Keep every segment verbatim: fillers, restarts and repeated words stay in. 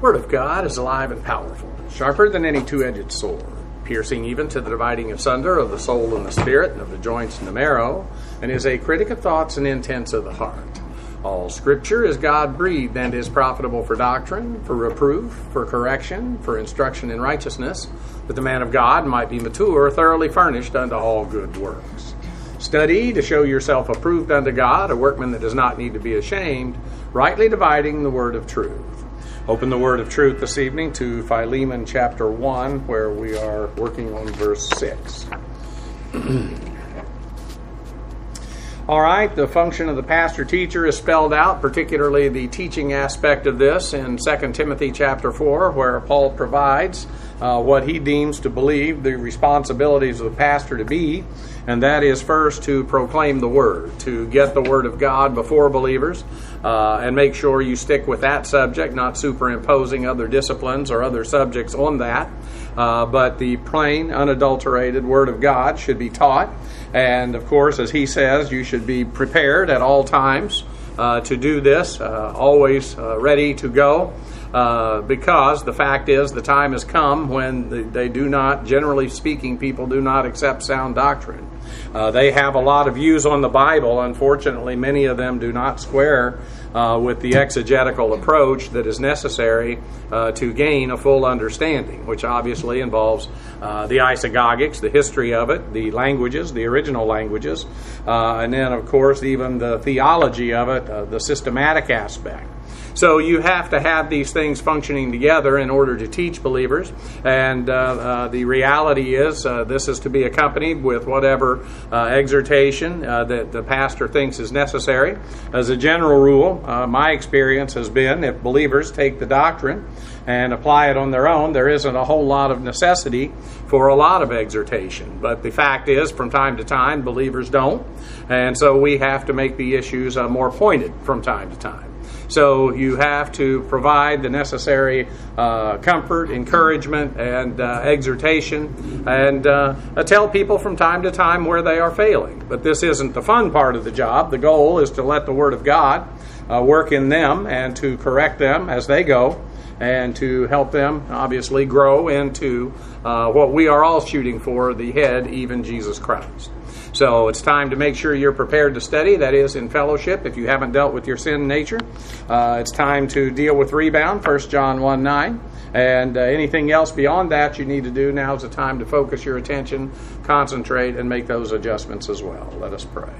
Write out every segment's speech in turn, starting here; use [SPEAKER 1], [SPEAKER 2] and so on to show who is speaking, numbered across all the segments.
[SPEAKER 1] Word of God is alive and powerful, sharper than any two-edged sword, piercing even to the dividing asunder of the soul and the spirit, and of the joints and the marrow, and is a critic of thoughts and intents of the heart. All Scripture is God-breathed and is profitable for doctrine, for reproof, for correction, for instruction in righteousness, that the man of God might be mature, thoroughly furnished unto all good works. Study to show yourself approved unto God, a workman that does not need to be ashamed, rightly dividing the word of truth. Open the word of truth this evening to Philemon chapter one, where we are working on verse six. All right, the function of the pastor-teacher is spelled out, particularly the teaching aspect of this in Second Timothy chapter four, where Paul provides uh, what he deems to believe the responsibilities of the pastor to be, and that is first to proclaim the word, to get the word of God before believers, uh, and make sure you stick with that subject, not superimposing other disciplines or other subjects on that. Uh, but the plain, unadulterated Word of God should be taught. And, of course, as he says, you should be prepared at all times uh, to do this, uh, always uh, ready to go, uh, because the fact is the time has come when they do not, generally speaking, people do not accept sound doctrine. Uh, they have a lot of views on the Bible. Unfortunately, many of them do not square uh, with the exegetical approach that is necessary uh, to gain a full understanding, which obviously involves uh, the isagogics, the history of it, the languages, the original languages, uh, and then, of course, even the theology of it, uh, the systematic aspect. So you have to have these things functioning together in order to teach believers, and uh, uh, the reality is uh, this is to be accompanied with whatever uh, exhortation uh, that the pastor thinks is necessary. As a general rule, uh, my experience has been if believers take the doctrine and apply it on their own, there isn't a whole lot of necessity for a lot of exhortation. But the fact is, from time to time, believers don't, and so we have to make the issues uh, more pointed from time to time. So you have to provide the necessary uh, comfort, encouragement, and uh, exhortation, and uh, tell people from time to time where they are failing. But this isn't the fun part of the job. The goal is to let the Word of God uh, work in them and to correct them as they go, and to help them, obviously, grow into uh, what we are all shooting for, the head, even Jesus Christ. So it's time to make sure you're prepared to study, that is, in fellowship, if you haven't dealt with your sin nature. Uh, it's time to deal with rebound, First John one nine. And uh, anything else beyond that you need to do, now is the time to focus your attention, concentrate, and make those adjustments as well. Let us pray.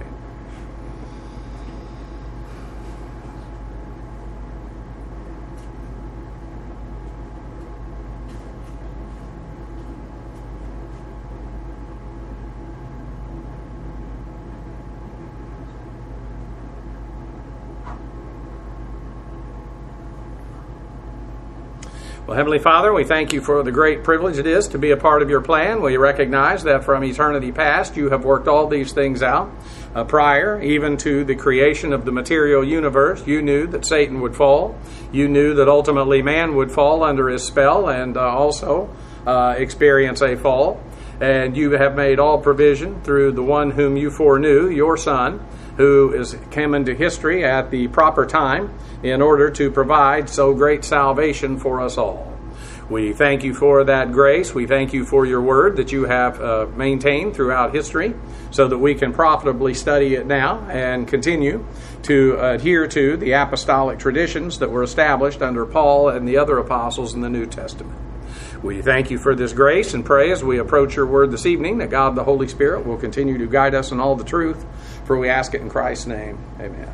[SPEAKER 1] Well, Heavenly Father, we thank you for the great privilege it is to be a part of your plan. We recognize that from eternity past, you have worked all these things out. Uh, prior, even to the creation of the material universe, you knew that Satan would fall. You knew that ultimately man would fall under his spell and uh, also uh, experience a fall. And you have made all provision through the one whom you foreknew, your Son, who is came into history at the proper time in order to provide so great salvation for us all. We thank you for that grace. We thank you for your word that you have uh, maintained throughout history so that we can profitably study it now and continue to adhere to the apostolic traditions that were established under Paul and the other apostles in the New Testament. We thank you for this grace and pray as we approach your word this evening that God the Holy Spirit will continue to guide us in all the truth, for we ask it in Christ's name. Amen.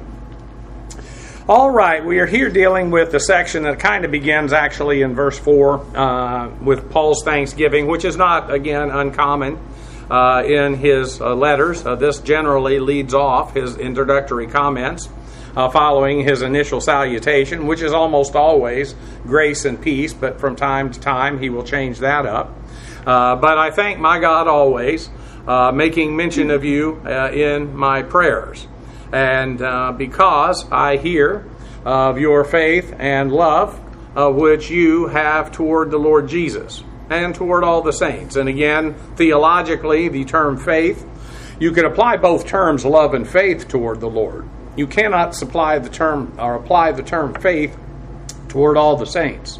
[SPEAKER 1] All right, we are here dealing with the section that kind of begins actually in verse four uh, with Paul's thanksgiving, which is not, again, uncommon uh, in his uh, letters. Uh, this generally leads off his introductory comments uh, following his initial salutation, which is almost always grace and peace, but from time to time he will change that up. Uh, but I thank my God always, uh, making mention of you uh, in my prayers. And uh, because I hear of your faith and love, uh, which you have toward the Lord Jesus and toward all the saints. And again, theologically, the term faith, you can apply both terms, love and faith, toward the Lord. You cannot supply the term or apply the term faith toward all the saints.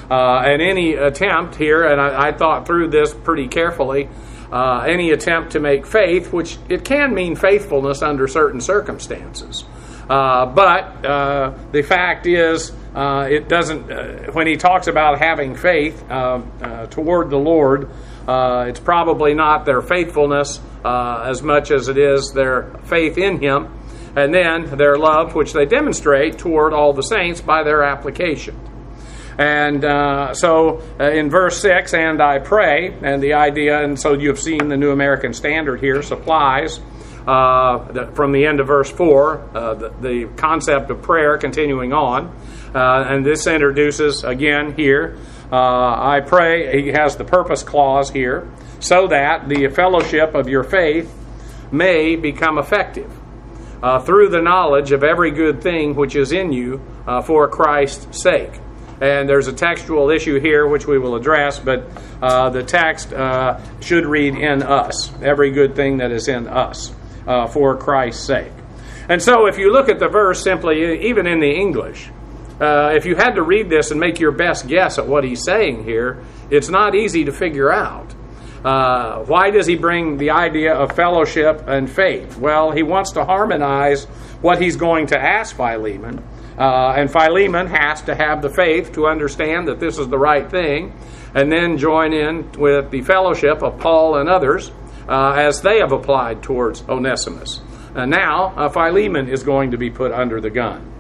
[SPEAKER 1] Uh, and any attempt here, and I, I thought through this pretty carefully, uh, any attempt to make faith, which it can mean faithfulness under certain circumstances. Uh, but uh, the fact is, uh, it doesn't, uh, when he talks about having faith uh, uh, toward the Lord, uh, it's probably not their faithfulness uh, as much as it is their faith in Him, and then their love, which they demonstrate toward all the saints by their application. And uh, so uh, in verse six, and I pray, and the idea, and so you've seen the New American Standard here, supplies, uh, the, from the end of verse four, uh, the, the concept of prayer continuing on. Uh, and this introduces, again here, uh, I pray, he has the purpose clause here, so that the fellowship of your faith may become effective uh, through the knowledge of every good thing which is in you uh, for Christ's sake. And there's a textual issue here which we will address, but uh, the text uh, should read in us, every good thing that is in us, uh, for Christ's sake. And so if you look at the verse simply, even in the English, uh, if you had to read this and make your best guess at what he's saying here, it's not easy to figure out. Uh, why does he bring the idea of fellowship and faith? Well, he wants to harmonize what he's going to ask Philemon. Uh, and Philemon has to have the faith to understand that this is the right thing, and then join in with the fellowship of Paul and others uh, as they have applied towards Onesimus. And now uh, Philemon is going to be put under the gun,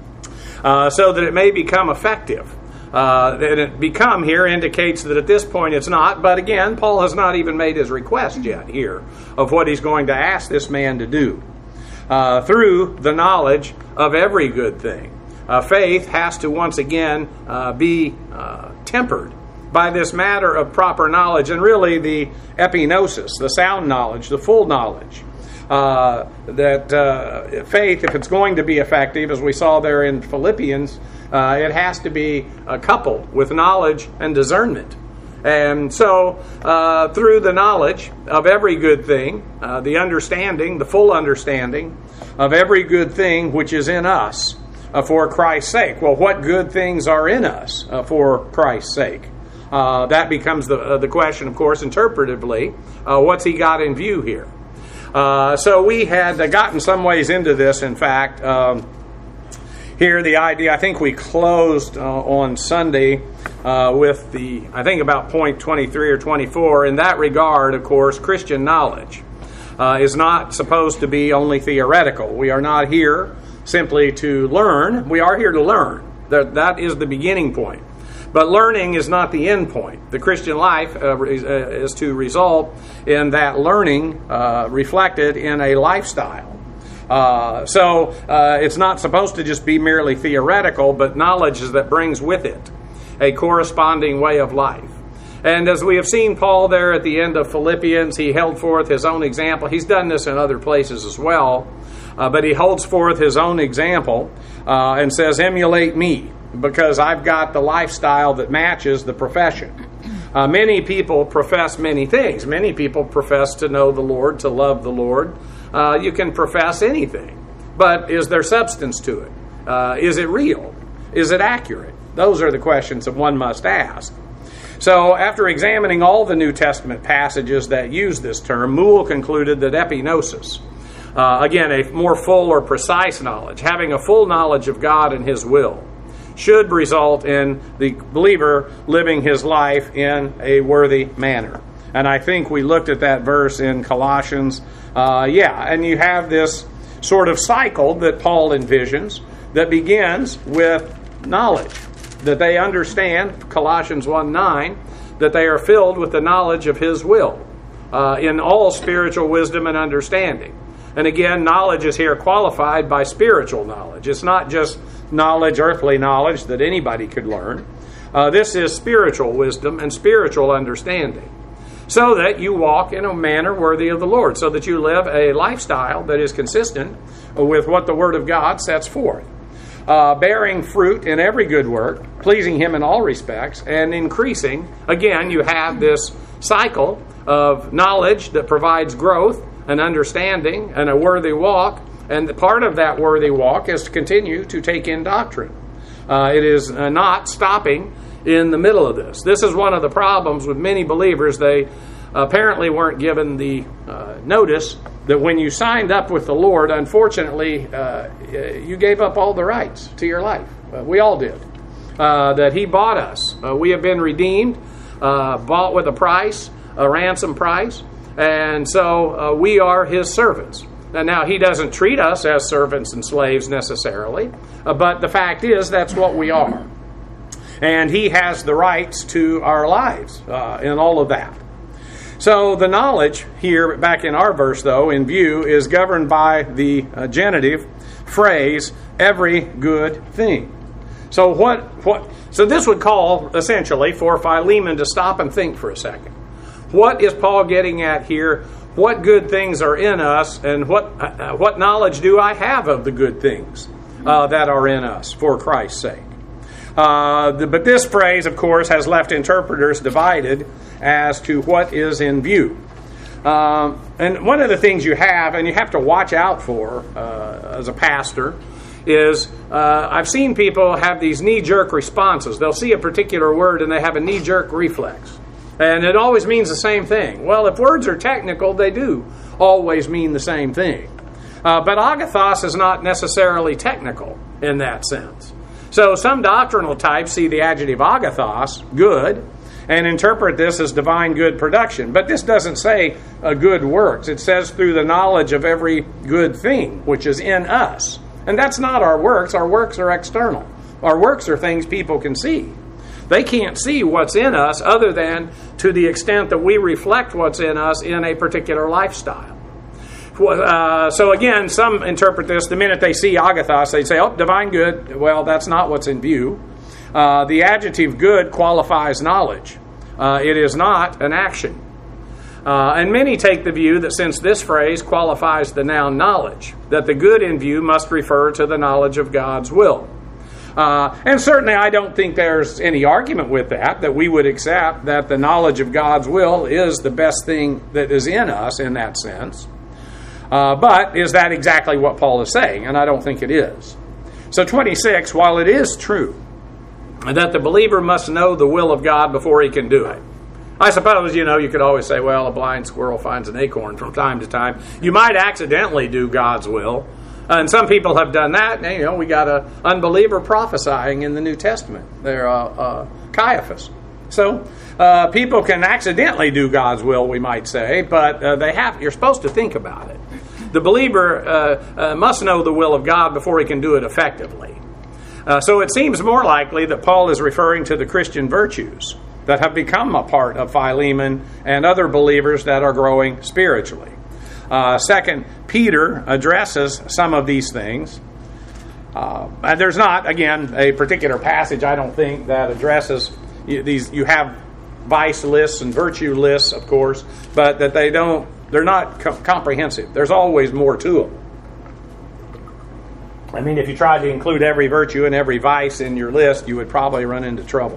[SPEAKER 1] uh, so that it may become effective. Uh, that it become here indicates that at this point it's not, but again, Paul has not even made his request yet here of what he's going to ask this man to do. Uh, through the knowledge of every good thing. Uh, faith has to once again uh, be uh, tempered by this matter of proper knowledge, and really the epignosis, the sound knowledge, the full knowledge. Uh, that uh, faith, if it's going to be effective, as we saw there in Philippians, uh, it has to be uh, coupled with knowledge and discernment. And so, uh, through the knowledge of every good thing, uh, the understanding, the full understanding of every good thing which is in us uh, for Christ's sake. Well, what good things are in us uh, for Christ's sake? Uh, that becomes the uh, the question, of course, interpretively. Uh, what's he got in view here? Uh, so we had uh, gotten some ways into this, in fact. Um, here, the idea, I think we closed uh, on Sunday uh, with the, I think about point twenty-three or twenty-four. In that regard, of course, Christian knowledge uh, is not supposed to be only theoretical. We are not here simply to learn. We are here to learn. That, that is the beginning point. But learning is not the end point. The Christian life uh, is to result in that learning uh, reflected in a lifestyle. Uh, so uh, it's not supposed to just be merely theoretical, but knowledge that brings with it a corresponding way of life. And as we have seen Paul there at the end of Philippians, he held forth his own example. He's done this in other places as well, uh, but he holds forth his own example uh, and says, emulate me, because I've got the lifestyle that matches the profession. Uh, many people profess many things. Many people profess to know the Lord, to love the Lord. Uh, you can profess anything, but is there substance to it? Uh, is it real? Is it accurate? Those are the questions that one must ask. So after examining all the New Testament passages that use this term, Moule concluded that epignosis, uh, again, a more full or precise knowledge, having a full knowledge of God and His will, should result in the believer living his life in a worthy manner. And I think we looked at that verse in Colossians. Uh, yeah, and you have this sort of cycle that Paul envisions that begins with knowledge, that they understand, Colossians one nine, that they are filled with the knowledge of His will uh, in all spiritual wisdom and understanding. And again, knowledge is here qualified by spiritual knowledge. It's not just knowledge, earthly knowledge that anybody could learn. Uh, this is spiritual wisdom and spiritual understanding, so that you walk in a manner worthy of the Lord, so that you live a lifestyle that is consistent with what the Word of God sets forth, uh, bearing fruit in every good work, pleasing Him in all respects, and increasing. Again, you have this cycle of knowledge that provides growth and understanding and a worthy walk, and the part of that worthy walk is to continue to take in doctrine. Uh, it is uh, not stopping in the middle of this. This is one of the problems with many believers. They apparently weren't given the uh, notice that when you signed up with the Lord, unfortunately, uh, you gave up all the rights to your life. Uh, we all did. Uh, that He bought us. Uh, we have been redeemed, uh, bought with a price, a ransom price, and so uh, we are His servants. And now, He doesn't treat us as servants and slaves necessarily, uh, but the fact is that's what we are. And He has the rights to our lives uh, in all of that. So the knowledge here, back in our verse though, in view, is governed by the uh, genitive phrase, every good thing. So what, what? So this would call, essentially, for Philemon to stop and think for a second. What is Paul getting at here? What good things are in us, and what, uh, what knowledge do I have of the good things uh, that are in us for Christ's sake? Uh, the, but this phrase, of course, has left interpreters divided as to what is in view. Um, and one of the things you have, and you have to watch out for uh, as a pastor, is uh, I've seen people have these knee-jerk responses. They'll see a particular word and they have a knee-jerk reflex. And it always means the same thing. Well, if words are technical, they do always mean the same thing. Uh, but agathos is not necessarily technical in that sense. So some doctrinal types see the adjective agathos, good, and interpret this as divine good production. But this doesn't say uh, good works. It says through the knowledge of every good thing, which is in us. And that's not our works. Our works are external. Our works are things people can see. They can't see what's in us other than to the extent that we reflect what's in us in a particular lifestyle. Uh, so again, some interpret this, the minute they see agathos, they say, oh, divine good. Well, that's not what's in view. Uh, the adjective good qualifies knowledge. Uh, it is not an action. Uh, and many take the view that since this phrase qualifies the noun knowledge, that the good in view must refer to the knowledge of God's will. Uh, and certainly I don't think there's any argument with that, that we would accept that the knowledge of God's will is the best thing that is in us in that sense. Uh, but is that exactly what Paul is saying? And I don't think it is. So twenty-six, while it is true that the believer must know the will of God before he can do it, I suppose, you know, you could always say, well, a blind squirrel finds an acorn from time to time. You might accidentally do God's will. And some people have done that. And, you know, we got an unbeliever prophesying in the New Testament. They're uh, uh, Caiaphas. So uh, people can accidentally do God's will, we might say, but uh, they have. You're supposed to think about it. The believer uh, uh, must know the will of God before he can do it effectively. Uh, so it seems more likely that Paul is referring to the Christian virtues that have become a part of Philemon and other believers that are growing spiritually. Uh, second, Peter addresses some of these things. Uh, and there's not, again, a particular passage, I don't think, that addresses these. You have vice lists and virtue lists, of course, but that they don't, they're not co- comprehensive. There's always more to them. I mean, if you tried to include every virtue and every vice in your list, you would probably run into trouble.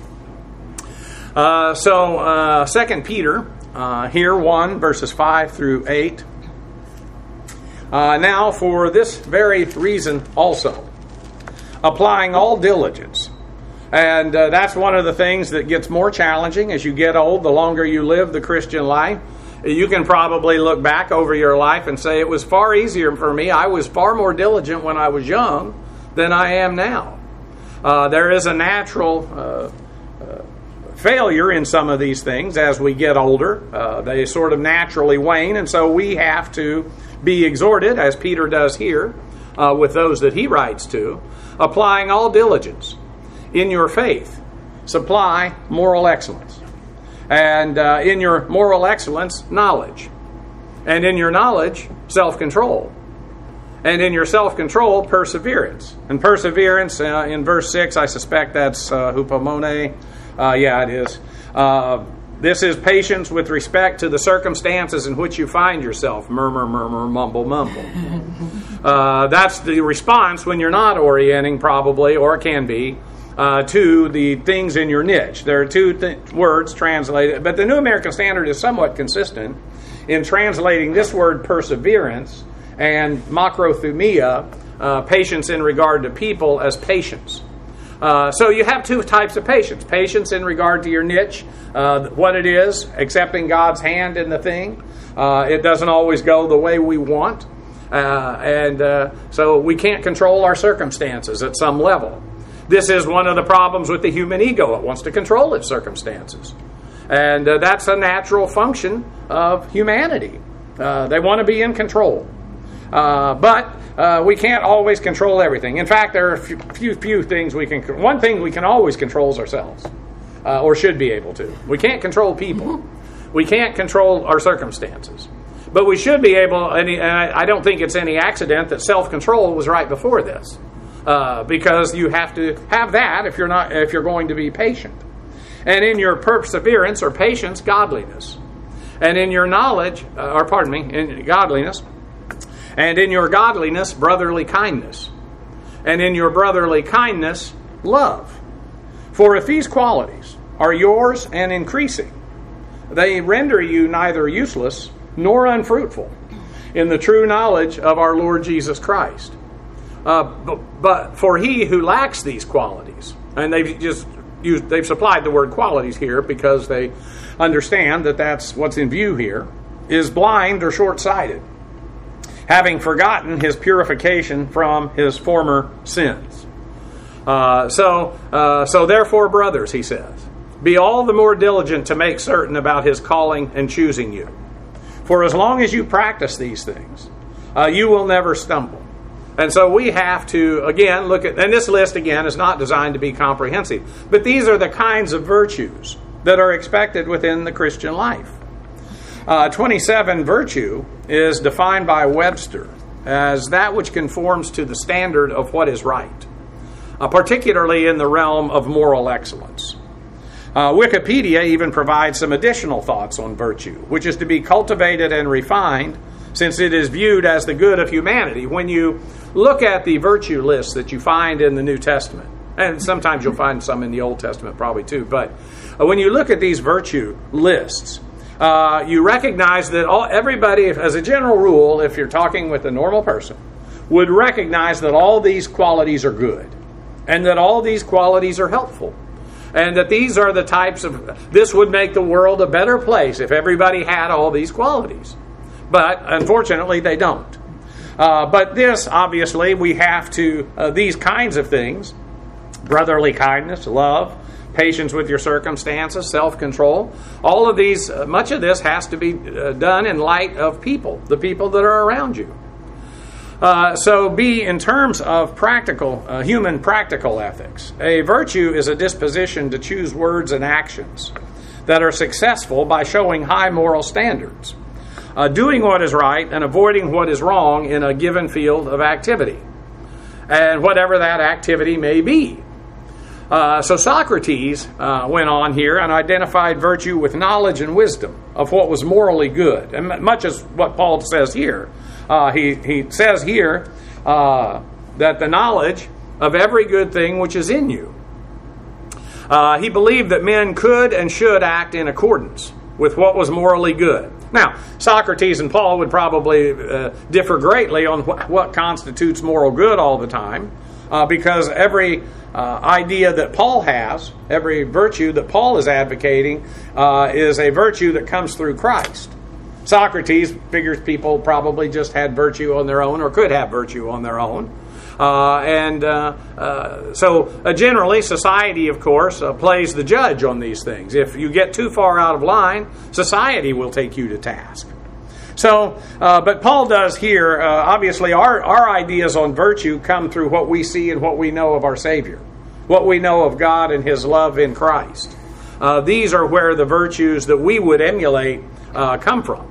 [SPEAKER 1] Uh, so, uh, Second Peter, uh, here one, verses five through eight. Uh, now, for this very reason also, applying all diligence. And uh, that's one of the things that gets more challenging as you get old, the longer you live the Christian life. You can probably look back over your life and say, it was far easier for me. I was far more diligent when I was young than I am now. Uh, there is a natural uh, uh, failure in some of these things as we get older. Uh, they sort of naturally wane, and so we have to be exhorted, as Peter does here, uh, with those that he writes to, applying all diligence in your faith. Supply moral excellence. And uh, in your moral excellence, knowledge. And in your knowledge, self-control. And in your self-control, perseverance. And perseverance, uh, in verse six, I suspect that's uh, hupomone. Uh, yeah, it is. Uh, this is patience with respect to the circumstances in which you find yourself. Murmur, murmur, mumble, mumble. uh, that's the response when you're not orienting, probably, or can be, Uh, to the things in your niche. There are two th- words translated, but the New American Standard is somewhat consistent in translating this word perseverance and makrothumia, uh, patience in regard to people, as patience. Uh, so you have two types of patience. Patience in regard to your niche, uh, what it is, accepting God's hand in the thing. Uh, it doesn't always go the way we want. Uh, and uh, so we can't control our circumstances at some level. This is one of the problems with the human ego. It wants to control its circumstances. And uh, that's a natural function of humanity. Uh, they want to be in control. Uh, but uh, we can't always control everything. In fact, there are a few, few, few things we can... One thing we can always control is ourselves. Uh, or should be able to. We can't control people. We can't control our circumstances. But we should be able, and I don't think it's any accident that self-control was right before this, uh, because you have to have that if you're not, if you're going to be patient, and in your perseverance or patience, godliness, and in your knowledge, uh, or pardon me, in godliness, and in your godliness, brotherly kindness, and in your brotherly kindness, love. For if these qualities are yours and increasing, they render you neither useless nor unfruitful in the true knowledge of our Lord Jesus Christ. Uh, but, but for he who lacks these qualities, and they've just used, they've supplied the word qualities here because they understand that that's what's in view here, is blind or short-sighted, having forgotten his purification from his former sins. Uh, so, uh, so therefore, brothers, he says, be all the more diligent to make certain about his calling and choosing you. For as long as you practice these things, uh, you will never stumble. And so we have to, again, look at, and this list, again, is not designed to be comprehensive, but these are the kinds of virtues that are expected within the Christian life. Uh, twenty-seven, virtue is defined by Webster as that which conforms to the standard of what is right, uh, particularly in the realm of moral excellence. Uh, Wikipedia even provides some additional thoughts on virtue, which is to be cultivated and refined since it is viewed as the good of humanity. When you look at the virtue lists that you find in the New Testament, and sometimes you'll find some in the Old Testament probably too, but when you look at these virtue lists, uh, you recognize that all, everybody, as a general rule, if you're talking with a normal person, would recognize that all these qualities are good, and that all these qualities are helpful. And that these are the types of, this would make the world a better place if everybody had all these qualities. But unfortunately, they don't. Uh, but this, obviously, we have to, uh, these kinds of things, brotherly kindness, love, patience with your circumstances, self-control, all of these, uh, much of this has to be uh, done in light of people, the people that are around you. Uh, so B, in terms of practical, uh, human practical ethics, a virtue is a disposition to choose words and actions that are successful by showing high moral standards, uh, doing what is right and avoiding what is wrong in a given field of activity, and whatever that activity may be. Uh, so Socrates uh, went on here and identified virtue with knowledge and wisdom of what was morally good, and much as what Paul says here. Uh, he, he says here uh, that the knowledge of every good thing which is in you. Uh, he believed that men could and should act in accordance with what was morally good. Now, Socrates and Paul would probably uh, differ greatly on wh- what constitutes moral good all the time, uh, because every uh, idea that Paul has, every virtue that Paul is advocating, uh, is a virtue that comes through Christ. Socrates figures people probably just had virtue on their own or could have virtue on their own. Uh, and uh, uh, so uh, generally society, of course, uh, plays the judge on these things. If you get too far out of line, society will take you to task. So, uh, but Paul does here, uh, obviously our, our ideas on virtue come through what we see and what we know of our Savior, what we know of God and His love in Christ. Uh, these are where the virtues that we would emulate uh, come from.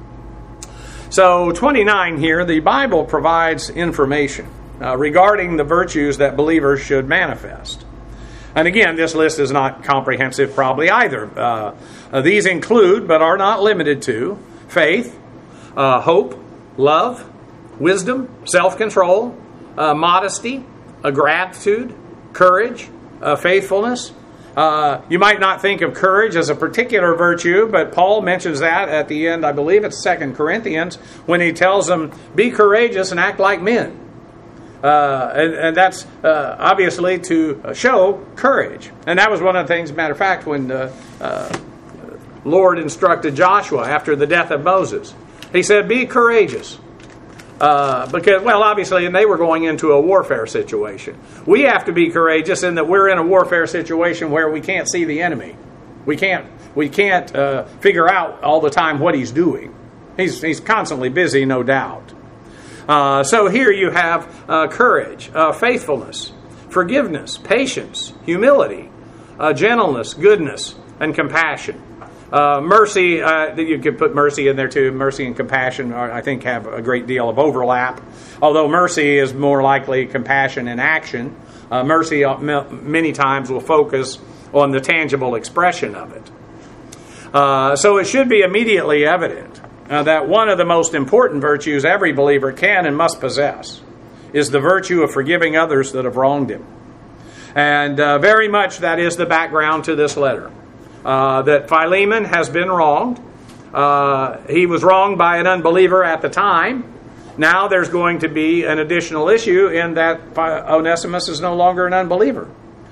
[SPEAKER 1] So twenty-nine here, the Bible provides information uh, regarding the virtues that believers should manifest. And again, this list is not comprehensive probably either. Uh, uh, these include, but are not limited to, faith, uh, hope, love, wisdom, self-control, uh, modesty, uh, gratitude, courage, uh, faithfulness. Uh, you might not think of courage as a particular virtue, but Paul mentions that at the end, I believe it's Second Corinthians, when he tells them, be courageous and act like men. Uh, and, and that's uh, obviously to show courage. And that was one of the things, matter of fact, when the uh, Lord instructed Joshua after the death of Moses. He said, be courageous. Uh, because, well, obviously, and they were going into a warfare situation. We have to be courageous in that we're in a warfare situation where we can't see the enemy. We can't we can't uh, figure out all the time what he's doing. He's, he's constantly busy, no doubt. Uh, so here you have uh, courage, uh, faithfulness, forgiveness, patience, humility, uh, gentleness, goodness, and compassion. Uh, mercy, uh, you could put mercy in there too. Mercy and compassion, are, I think, have a great deal of overlap. Although mercy is more likely compassion in action. Uh, mercy many times will focus on the tangible expression of it. Uh, so it should be immediately evident uh, that one of the most important virtues every believer can and must possess is the virtue of forgiving others that have wronged him. And uh, very much that is the background to this letter. Uh, that Philemon has been wronged. Uh, he was wronged by an unbeliever at the time. Now there's going to be an additional issue in that Onesimus is no longer an unbeliever.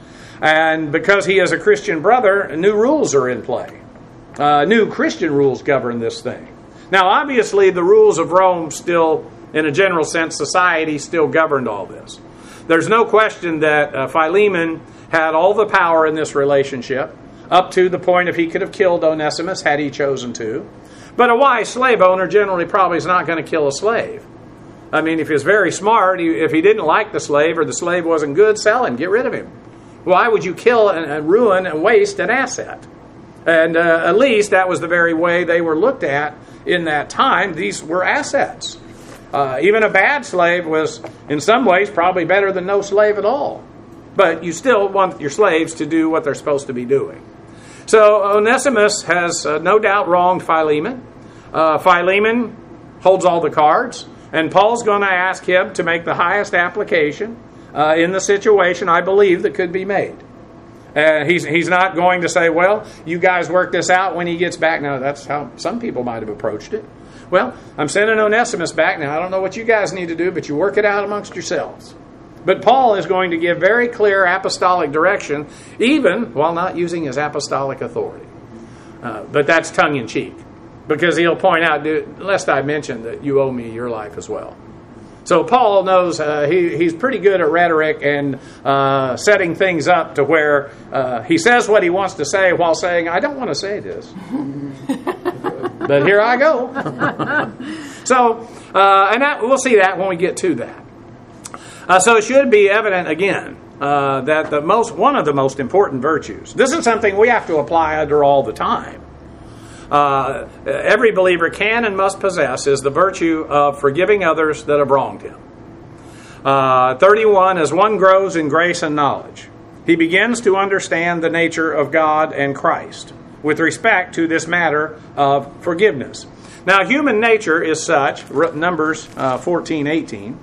[SPEAKER 1] And because he is a Christian brother, new rules are in play. Uh, new Christian rules govern this thing. Now obviously the rules of Rome still, in a general sense, society still governed all this. There's no question that uh, Philemon had all the power in this relationship, up to the point if he could have killed Onesimus had he chosen to. But a wise slave owner generally probably is not going to kill a slave. I mean, if he's very smart, if he didn't like the slave or the slave wasn't good, sell him, get rid of him. Why would you kill and, and ruin and waste an asset? And uh, at least that was the very way they were looked at in that time. These were assets. Uh, even a bad slave was, in some ways, probably better than no slave at all. But you still want your slaves to do what they're supposed to be doing. So Onesimus has uh, no doubt wronged Philemon. Uh, Philemon holds all the cards. And Paul's going to ask him to make the highest application uh, in the situation, I believe, that could be made. Uh, he's, he's not going to say, well, you guys work this out when he gets back. Now, that's how some people might have approached it. Well, I'm sending Onesimus back. Now, I don't know what you guys need to do, but you work it out amongst yourselves. But Paul is going to give very clear apostolic direction, even while not using his apostolic authority. Uh, but that's tongue-in-cheek, because he'll point out, lest I mention that you owe me your life as well. So Paul knows uh, he, he's pretty good at rhetoric and uh, setting things up to where uh, he says what he wants to say while saying, I don't want to say this. But here I go. so, uh, and that, we'll see that when we get to that. Uh, so it should be evident again uh, that the most one of the most important virtues. This is something we have to apply under all the time. Uh, every believer can and must possess is the virtue of forgiving others that have wronged him. Uh, thirty-one, as one grows in grace and knowledge, he begins to understand the nature of God and Christ with respect to this matter of forgiveness. Now, human nature is such, Numbers uh, fourteen eighteen,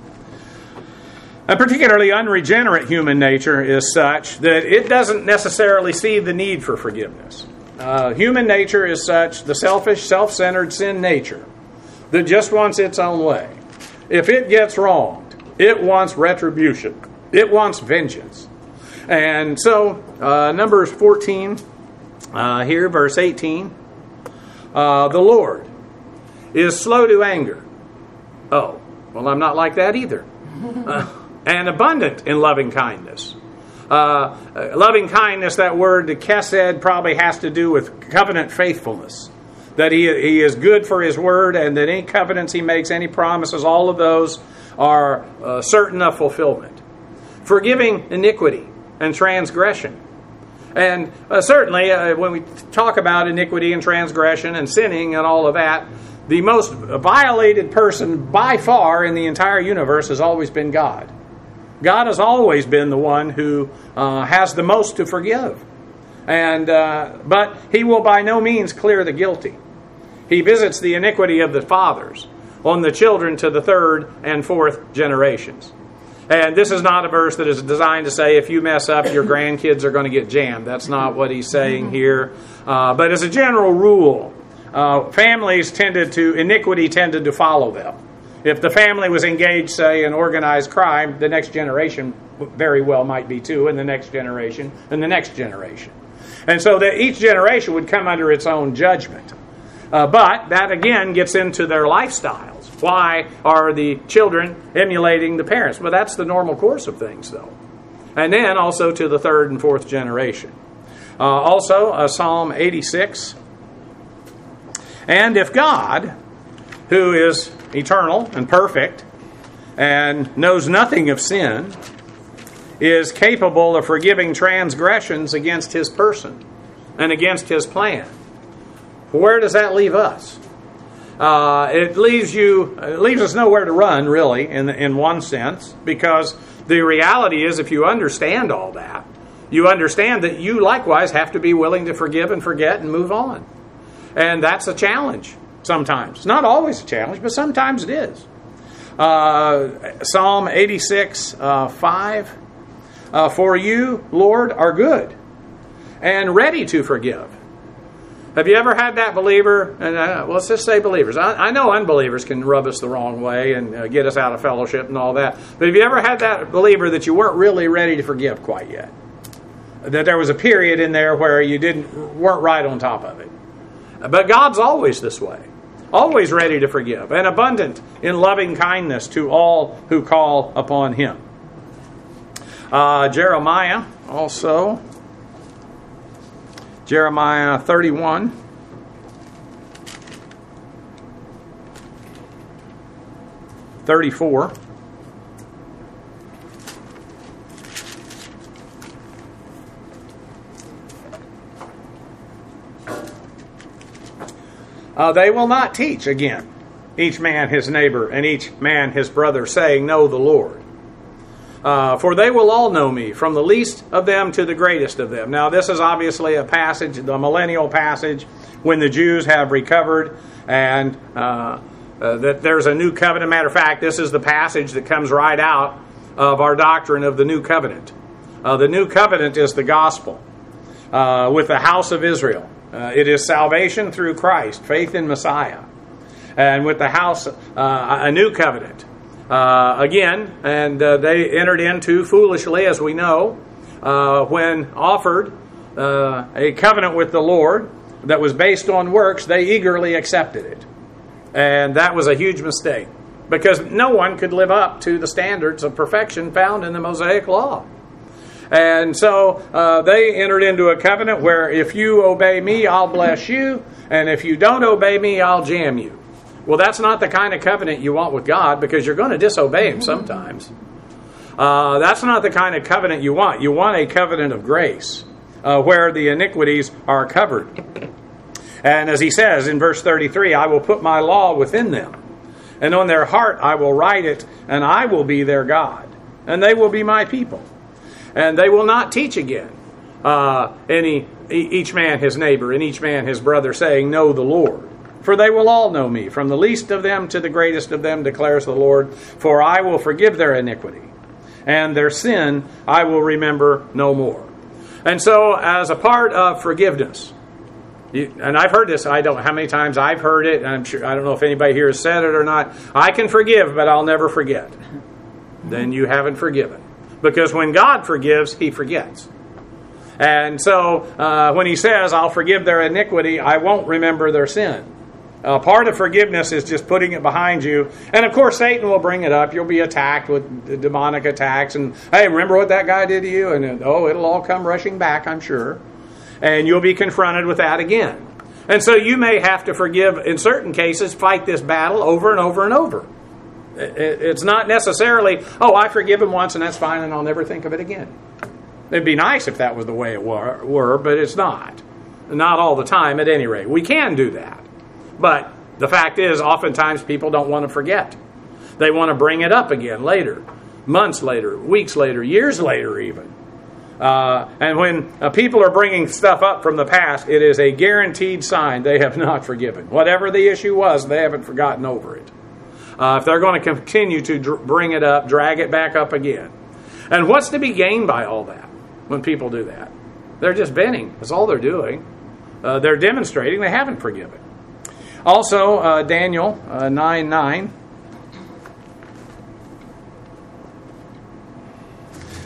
[SPEAKER 1] and particularly unregenerate human nature is such that it doesn't necessarily see the need for forgiveness. Uh, human nature is such, the selfish, self-centered sin nature, that just wants its own way. If it gets wronged, it wants retribution. It wants vengeance. And so, uh, Numbers fourteen, uh, here, verse eighteen, uh, the Lord is slow to anger. Oh, well, I'm not like that either. Uh, and abundant in loving kindness. Uh, loving kindness, that word, the kesed, probably has to do with covenant faithfulness. That he, he is good for his word, and that any covenants he makes, any promises, all of those are uh, certain of fulfillment. Forgiving iniquity and transgression. And uh, certainly, uh, when we talk about iniquity and transgression and sinning and all of that, the most violated person by far in the entire universe has always been God. God has always been the one who uh, has the most to forgive. And uh, but he will by no means clear the guilty. He visits the iniquity of the fathers on the children to the third and fourth generations. And this is not a verse that is designed to say if you mess up, your grandkids are going to get jammed. That's not what he's saying here. Uh, but as a general rule, uh, families tended to, iniquity tended to follow them. If the family was engaged, say, in organized crime, the next generation very well might be too, and the next generation, and the next generation. And so that each generation would come under its own judgment. Uh, but that again gets into their lifestyles. Why are the children emulating the parents? Well, that's the normal course of things, though. And then also to the third and fourth generation. Uh, also, uh, Psalm eighty-six. And if God, who is eternal and perfect and knows nothing of sin, is capable of forgiving transgressions against his person and against his plan, where does that leave us? Uh, it leaves you, it leaves us nowhere to run, really, in in one sense, because the reality is, if you understand all that, you understand that you likewise have to be willing to forgive and forget and move on. And that's a challenge sometimes. Not always a challenge, but sometimes it is. Uh, Psalm eighty-six, uh, five. Uh, For you, Lord, are good and ready to forgive. Have you ever had that believer, and uh, well, let's just say believers. I, I know unbelievers can rub us the wrong way and uh, get us out of fellowship and all that. But have you ever had that believer that you weren't really ready to forgive quite yet? That there was a period in there where you didn't weren't right on top of it. But God's always this way. Always ready to forgive and abundant in loving kindness to all who call upon Him. Uh, Jeremiah also. Jeremiah thirty-one. thirty-four. Uh, they will not teach again, each man his neighbor and each man his brother, saying, Know the Lord. Uh, for they will all know me, from the least of them to the greatest of them. Now, this is obviously a passage, the millennial passage, when the Jews have recovered and uh, uh, that there's a new covenant. Matter of fact, this is the passage that comes right out of our doctrine of the new covenant. Uh, the new covenant is the gospel uh, with the house of Israel. Uh, it is salvation through Christ, faith in Messiah. And with the house, uh, a new covenant. Uh, again, and uh, they entered into foolishly, as we know, uh, when offered uh, a covenant with the Lord that was based on works, they eagerly accepted it. And that was a huge mistake, because no one could live up to the standards of perfection found in the Mosaic Law. And so uh, they entered into a covenant where if you obey me, I'll bless you, and if you don't obey me, I'll jam you. Well, that's not the kind of covenant you want with God, because you're going to disobey Him sometimes. Uh, that's not the kind of covenant you want. You want a covenant of grace, uh, where the iniquities are covered. And as He says in verse thirty-three, I will put my law within them, and on their heart I will write it, and I will be their God, and they will be my people. And they will not teach again, uh, any each man his neighbor and each man his brother, saying, Know the Lord. For they will all know me, from the least of them to the greatest of them, declares the Lord. For I will forgive their iniquity, and their sin I will remember no more. And so, as a part of forgiveness, you, and I've heard this, I don't know how many times I've heard it, and I'm sure, I don't know if anybody here has said it or not. I can forgive, but I'll never forget. Then you haven't forgiven. Because when God forgives, He forgets. And so, uh, when He says, I'll forgive their iniquity, I won't remember their sin. Uh, part of forgiveness is just putting it behind you. And of course, Satan will bring it up. You'll be attacked with demonic attacks. And, hey, remember what that guy did to you? And, oh, it'll all come rushing back, I'm sure. And you'll be confronted with that again. And so you may have to forgive, in certain cases, fight this battle over and over and over. It's not necessarily, oh, I forgive him once and that's fine and I'll never think of it again. It'd be nice if that was the way it were, were, but it's not. Not all the time, at any rate. We can do that. But the fact is, oftentimes people don't want to forget. They want to bring it up again later, months later, weeks later, years later even. Uh, and when uh, people are bringing stuff up from the past, it is a guaranteed sign they have not forgiven. Whatever the issue was, they haven't forgotten over it. Uh, if they're going to continue to dr- bring it up, drag it back up again. And what's to be gained by all that when people do that? They're just venting. That's all they're doing. Uh, they're demonstrating they haven't forgiven. Also, uh, Daniel uh, nine nine.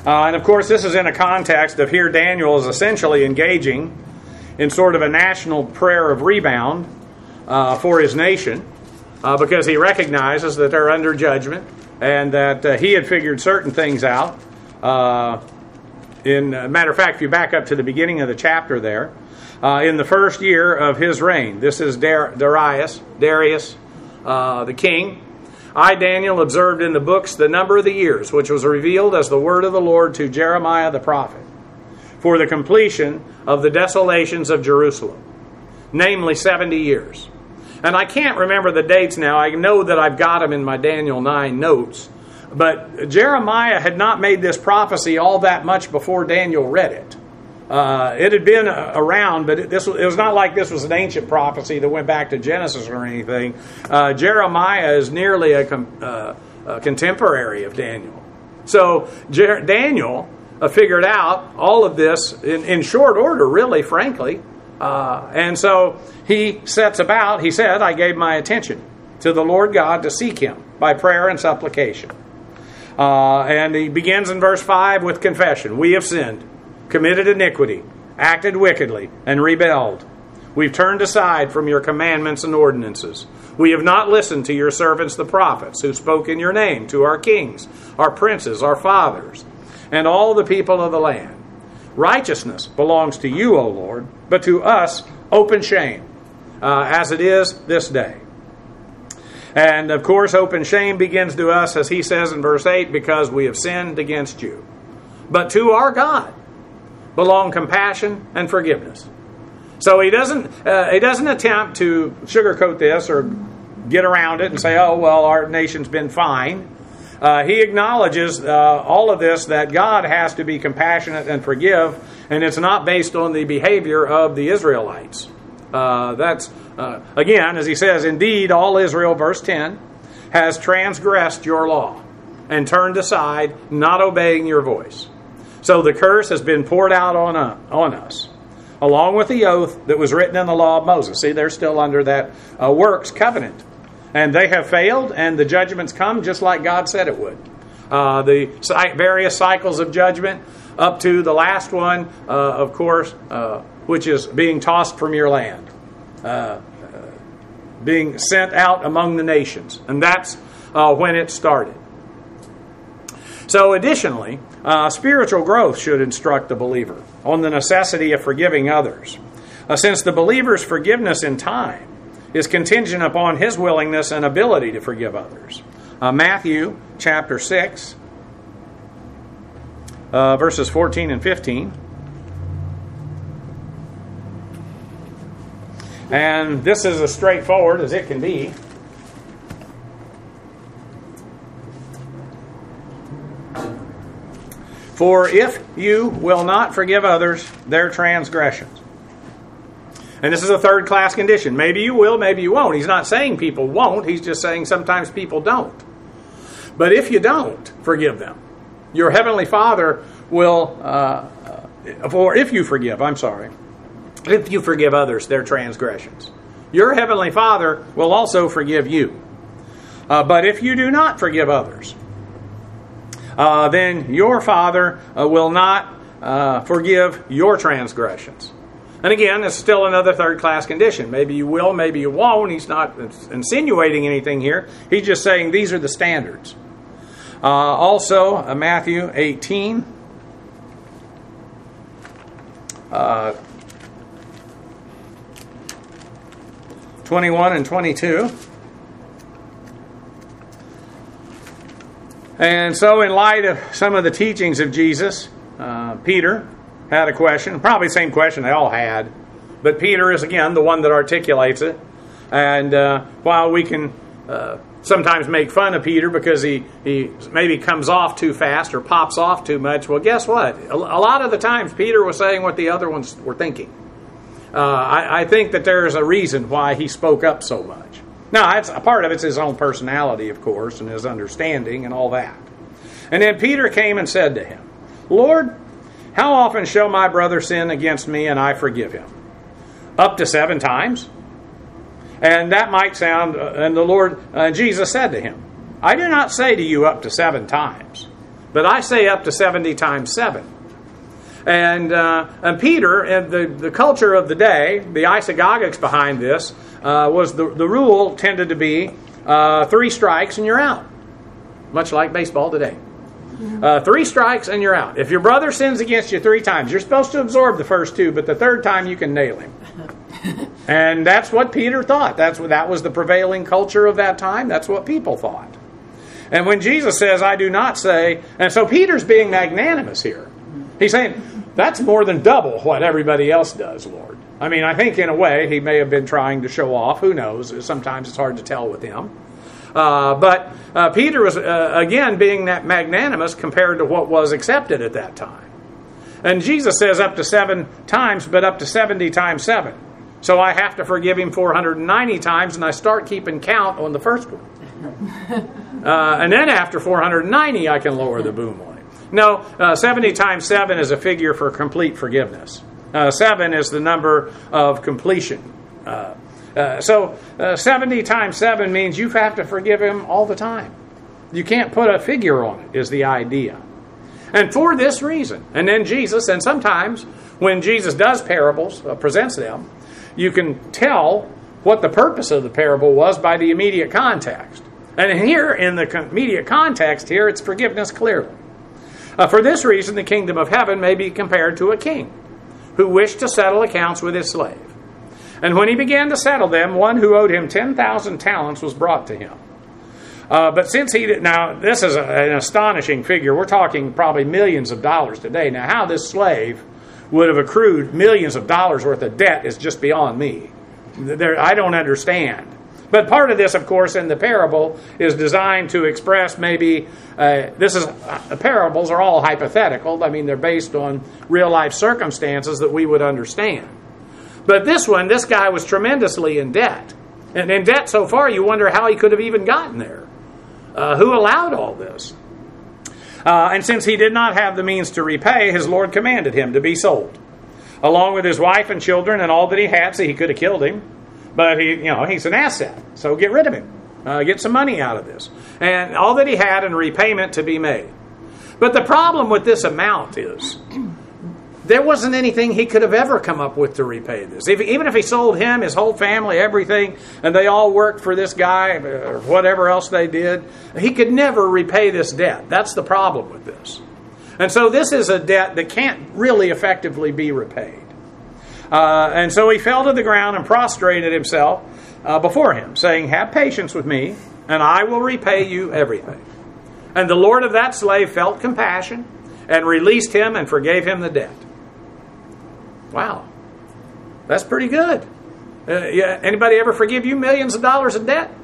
[SPEAKER 1] Uh, and of course, this is in a context of here Daniel is essentially engaging in sort of a national prayer of rebound uh, for his nation, uh, because he recognizes that they're under judgment and that uh, he had figured certain things out. Uh, in uh, matter of fact, if you back up to the beginning of the chapter there, uh, in the first year of his reign, this is Dar- Darius, Darius, uh, the king. I, Daniel, observed in the books the number of the years, which was revealed as the word of the Lord to Jeremiah the prophet, for the completion of the desolations of Jerusalem, namely seventy years. And I can't remember the dates now. I know that I've got them in my Daniel nine notes. But Jeremiah had not made this prophecy all that much before Daniel read it. Uh, it had been uh, around, but it, this, it was not like this was an ancient prophecy that went back to Genesis or anything. Uh, Jeremiah is nearly a, com- uh, a contemporary of Daniel. So Jer- Daniel uh, figured out all of this in, in short order, really, frankly. Uh, and so he sets about, he said, I gave my attention to the Lord God to seek him by prayer and supplication. Uh, and he begins in verse five with confession. We have sinned, committed iniquity, acted wickedly, and rebelled. We've turned aside from your commandments and ordinances. We have not listened to your servants the prophets, who spoke in your name to our kings, our princes, our fathers, and all the people of the land. Righteousness belongs to you, O Lord, but to us open shame, uh, as it is this day. And of course, open shame begins to us, as he says in verse eight, because we have sinned against you. But to our God belong compassion and forgiveness. So he doesn't uh, he doesn't attempt to sugarcoat this or get around it and say, oh, well, our nation's been fine. Uh, he acknowledges uh, all of this, that God has to be compassionate and forgive, and it's not based on the behavior of the Israelites. Uh, that's, uh, again, as he says, indeed, all Israel, verse ten, has transgressed your law and turned aside, not obeying your voice. So the curse has been poured out on, uh, on us, along with the oath that was written in the law of Moses. See, they're still under that uh, works covenant. And they have failed, and the judgments come just like God said it would. Uh, the various cycles of judgment up to the last one, uh, of course, uh, which is being tossed from your land, uh, uh, being sent out among the nations. And that's uh, when it started. So additionally, uh, spiritual growth should instruct the believer on the necessity of forgiving others. Uh, since the believer's forgiveness in time is contingent upon his willingness and ability to forgive others. Uh, Matthew chapter six, uh, verses fourteen and fifteen. And this is as straightforward as it can be. For if you will not forgive others their transgressions. And this is a third class condition. Maybe you will, maybe you won't. He's not saying people won't. He's just saying sometimes people don't. But if you don't forgive them, your heavenly Father will, uh, or if you forgive, I'm sorry, if you forgive others their transgressions, your heavenly Father will also forgive you. Uh, but if you do not forgive others, uh, then your Father uh, will not uh, forgive your transgressions. And again, it's still another third-class condition. Maybe you will, maybe you won't. He's not insinuating anything here. He's just saying these are the standards. Uh, also, uh, Matthew eighteen. Uh, twenty-one and twenty-two. And so in light of some of the teachings of Jesus, uh, Peter had a question, probably the same question they all had, but Peter is again the one that articulates it. And uh, while we can uh, sometimes make fun of Peter because he, he maybe comes off too fast or pops off too much, well, guess what? A, a lot of the times Peter was saying what the other ones were thinking. Uh, I, I think that there is a reason why he spoke up so much. Now, it's, a part of it's his own personality, of course, and his understanding and all that. And then Peter came and said to him, Lord, how often shall my brother sin against me and I forgive him? Up to seven times? And that might sound, uh, and the Lord, uh, Jesus said to him, I do not say to you up to seven times, but I say up to seventy times seven. And, uh, and Peter, and the, the culture of the day, the isagogics behind this, uh, was the, the rule tended to be uh, three strikes and you're out. Much like baseball today. Uh, three strikes and you're out. If your brother sins against you three times, you're supposed to absorb the first two, but the third time you can nail him. And that's what Peter thought. That's what, that was the prevailing culture of that time. That's what people thought. And when Jesus says, I do not say, and so Peter's being magnanimous here. He's saying, that's more than double what everybody else does, Lord. I mean, I think in a way he may have been trying to show off. Who knows? Sometimes it's hard to tell with him. Uh, but uh, Peter was, uh, again, being that magnanimous compared to what was accepted at that time. And Jesus says up to seven times, but up to seventy times seven. So I have to forgive him four hundred ninety times, and I start keeping count on the first one. Uh, and then after four hundred ninety, I can lower the boom on him. No, uh, seventy times seven is a figure for complete forgiveness. Uh, seven is the number of completion. Uh, Uh, so uh, seventy times seven means you have to forgive him all the time. You can't put a figure on it, is the idea. And for this reason, and then Jesus, and sometimes when Jesus does parables, uh, presents them, you can tell what the purpose of the parable was by the immediate context. And here, in the immediate context here, it's forgiveness clearly. Uh, for this reason, the kingdom of heaven may be compared to a king who wished to settle accounts with his slave. And when he began to settle them, one who owed him ten thousand talents was brought to him. Uh, but since he did, now this is a, an astonishing figure. We're talking probably millions of dollars today. Now, how this slave would have accrued millions of dollars worth of debt is just beyond me. There, I don't understand. But part of this, of course, in the parable is designed to express maybe, uh, this is, uh, parables are all hypothetical. I mean, they're based on real life circumstances that we would understand. But this one, this guy was tremendously in debt. And in debt so far, you wonder how he could have even gotten there. Uh, who allowed all this? Uh, and since he did not have the means to repay, his Lord commanded him to be sold, along with his wife and children and all that he had. So he could have killed him. But he, you know, he's an asset. So get rid of him. Uh, get some money out of this. And all that he had in repayment to be made. But the problem with this amount is there wasn't anything he could have ever come up with to repay this. If, even if he sold him, his whole family, everything, and they all worked for this guy, or whatever else they did, he could never repay this debt. That's the problem with this. And so this is a debt that can't really effectively be repaid. Uh, and so he fell to the ground and prostrated himself uh, before him, saying, have patience with me, and I will repay you everything. And the Lord of that slave felt compassion and released him and forgave him the debt. Wow, that's pretty good. Uh, yeah, anybody ever forgive you millions of dollars of debt?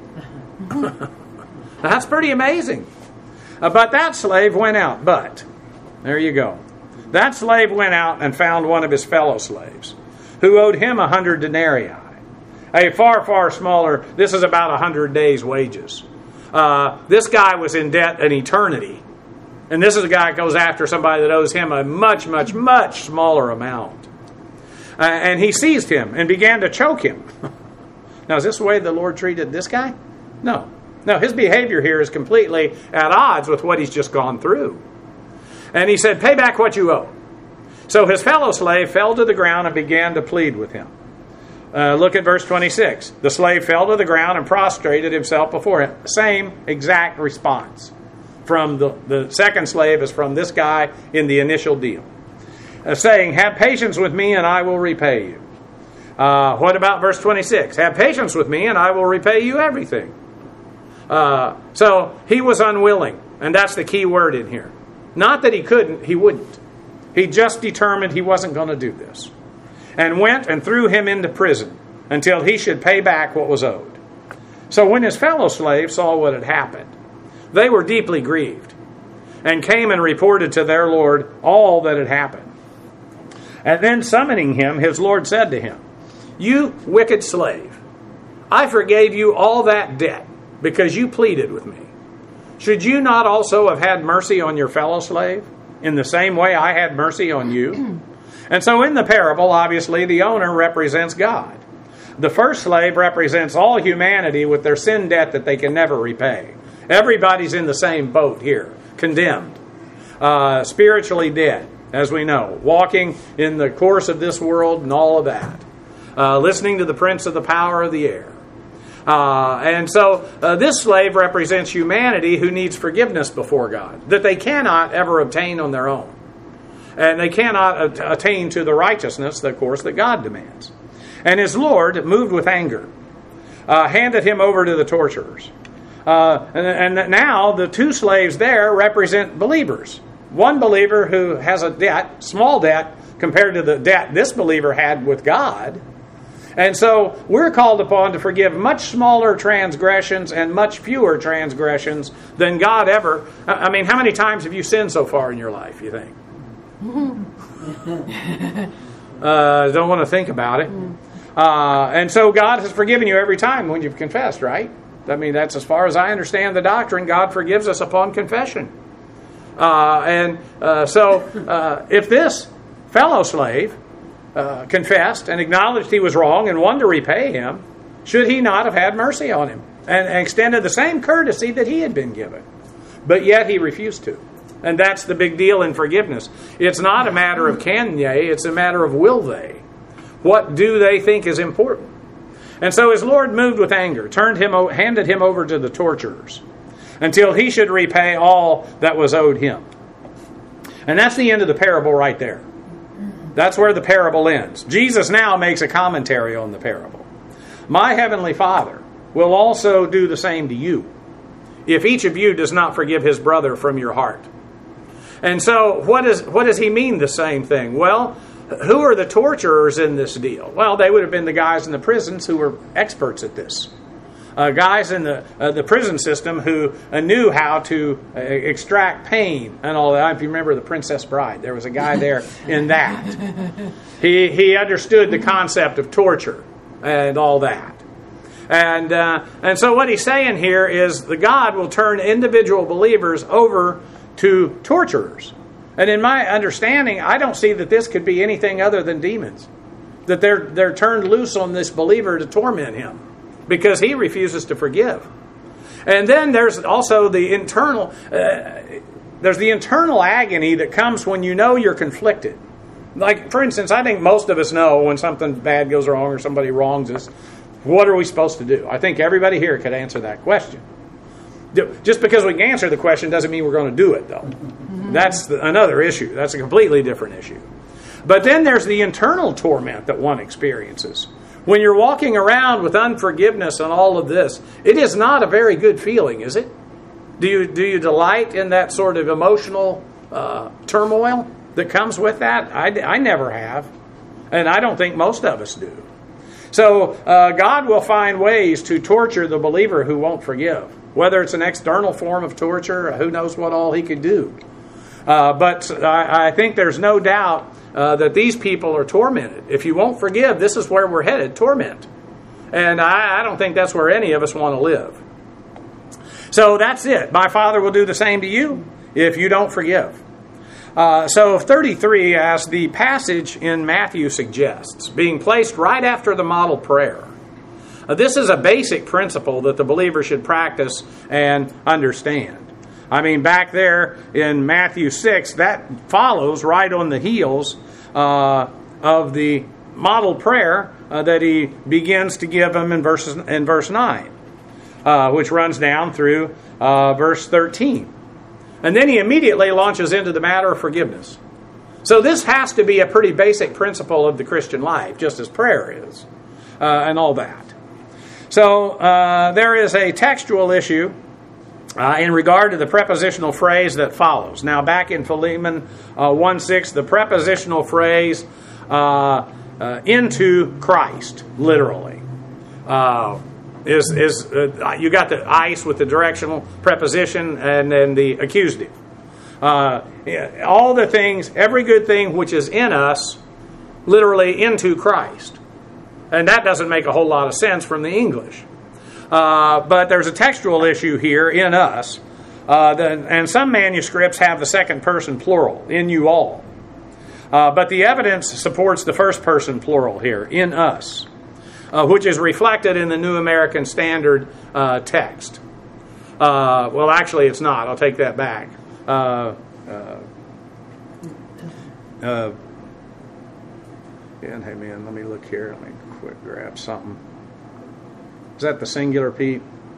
[SPEAKER 1] That's pretty amazing. Uh, but that slave went out. But, there you go. That slave went out and found one of his fellow slaves who owed him a hundred denarii. A far, far smaller, this is about a hundred days' wages. Uh, this guy was in debt an eternity. And this is a guy that goes after somebody that owes him a much, much, much smaller amount. Uh, and he seized him and began to choke him. Now, is this the way the Lord treated this guy? No. No, his behavior here is completely at odds with what he's just gone through. And he said, pay back what you owe. So his fellow slave fell to the ground and began to plead with him. Uh, look at verse twenty-six. The slave fell to the ground and prostrated himself before him. Same exact response from the, the second slave as from this guy in the initial deal. Uh, saying, have patience with me and I will repay you. Uh, what about verse twenty-six? Have patience with me and I will repay you everything. Uh, so he was unwilling, and that's the key word in here. Not that he couldn't, he wouldn't. He just determined he wasn't going to do this. And went and threw him into prison until he should pay back what was owed. So when his fellow slaves saw what had happened, they were deeply grieved and came and reported to their Lord all that had happened. And then summoning him, his Lord said to him, you wicked slave, I forgave you all that debt because you pleaded with me. Should you not also have had mercy on your fellow slave in the same way I had mercy on you? And so in the parable, obviously, the owner represents God. The first slave represents all humanity with their sin debt that they can never repay. Everybody's in the same boat here, condemned. uh, spiritually dead, as we know, walking in the course of this world and all of that, uh, listening to the prince of the power of the air. Uh, and so uh, this slave represents humanity who needs forgiveness before God, that they cannot ever obtain on their own. And they cannot attain to the righteousness, of course, that God demands. And his Lord, moved with anger, uh, handed him over to the torturers. Uh, and, and now the two slaves there represent believers. One believer who has a debt, small debt, compared to the debt this believer had with God. And so we're called upon to forgive much smaller transgressions and much fewer transgressions than God ever. I mean, how many times have you sinned so far in your life, you think? uh, don't want to think about it. Uh, and so God has forgiven you every time when you've confessed, right? I mean, that's as far as I understand the doctrine. God forgives us upon confession. Uh, and uh, so uh, if this fellow slave uh, confessed and acknowledged he was wrong and wanted to repay him, should he not have had mercy on him and, and extended the same courtesy that he had been given? But yet he refused to. And that's the big deal in forgiveness. It's not a matter of can they, it's a matter of will they. What do they think is important? And so his Lord, moved with anger, turned him, handed him over to the torturers until he should repay all that was owed him. And that's the end of the parable right there. That's where the parable ends. Jesus now makes a commentary on the parable. My heavenly Father will also do the same to you if each of you does not forgive his brother from your heart. And so what, is, what does he mean, the same thing? Well, who are the torturers in this deal? Well, they would have been the guys in the prisons who were experts at this. Uh, guys in the uh, the prison system who uh, knew how to uh, extract pain and all that. If you remember The Princess Bride, there was a guy there in that. He he understood the concept of torture and all that. And uh, and so what he's saying here is the God will turn individual believers over to torturers. And in my understanding, I don't see that this could be anything other than demons. That they're they're turned loose on this believer to torment him because he refuses to forgive. And then there's also the internal uh, there's the internal agony that comes when you know you're conflicted. Like, for instance, I think most of us know when something bad goes wrong or somebody wrongs us, what are we supposed to do? I think everybody here could answer that question. Just because we can answer the question doesn't mean we're going to do it, though. That's the, another issue. That's a completely different issue. But then there's the internal torment that one experiences. When you're walking around with unforgiveness and all of this, it is not a very good feeling, is it? Do you do you delight in that sort of emotional uh, turmoil that comes with that? I, I never have. And I don't think most of us do. So uh, God will find ways to torture the believer who won't forgive. Whether it's an external form of torture, who knows what all he could do. Uh, but I, I think there's no doubt uh, that these people are tormented. If you won't forgive, this is where we're headed, torment. And I, I don't think that's where any of us want to live. So that's it. My Father will do the same to you if you don't forgive. Uh, so thirty-three, as the passage in Matthew suggests, being placed right after the model prayer. Uh, this is a basic principle that the believer should practice and understand. I mean, back there in Matthew six, that follows right on the heels uh, of the model prayer uh, that he begins to give them in, verses, in verse nine, uh, which runs down through uh, verse thirteen. And then he immediately launches into the matter of forgiveness. So this has to be a pretty basic principle of the Christian life, just as prayer is, uh, and all that. So uh, there is a textual issue uh, in regard to the prepositional phrase that follows. Now, back in Philemon uh, one six, the prepositional phrase uh, uh, into Christ, literally, uh, is is uh, you got the ice with the directional preposition and then the accusative. Uh, all the things, every good thing which is in us, literally into Christ. And that doesn't make a whole lot of sense from the English. Uh, but there's a textual issue here, in us. Uh, the, and some manuscripts have the second person plural, in you all. Uh, but the evidence supports the first person plural here, in us, uh, which is reflected in the New American Standard uh, text. Uh, well, actually, it's not. I'll take that back. Uh, uh, uh, and hey man, let me look here. Let me quick grab something. Is that the singular, Pete?